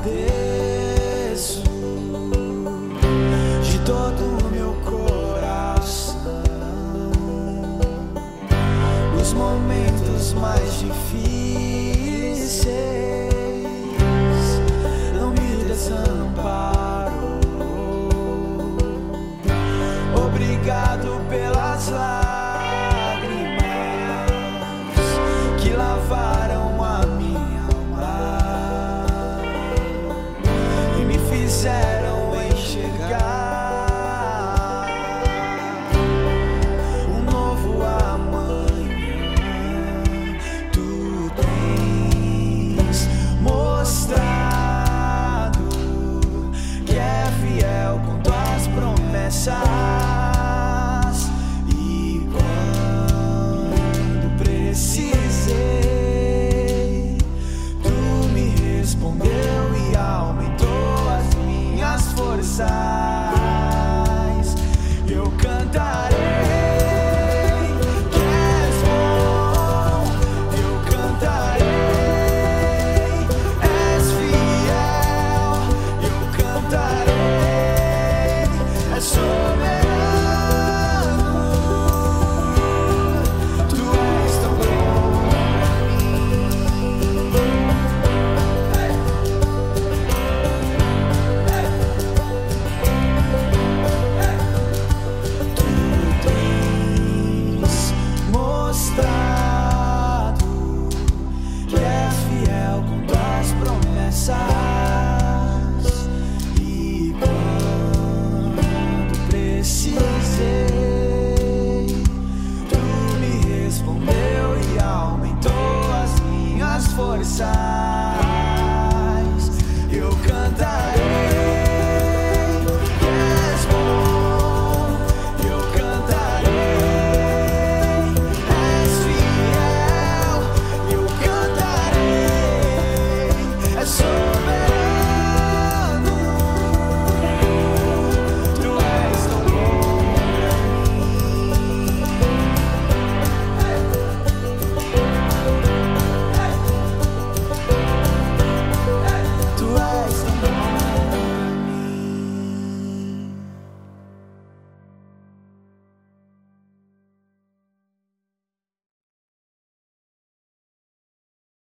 agradeço de todo o meu coração. Nos momentos mais difíceis não me desamparou. Obrigado pelas lágrimas que lavaram a minha alma e me fizeram enxergar um novo amanhã. Tu tens mostrado que é fiel com tuas promessas. Precisei, tu me respondeu e aumentou as minhas forças.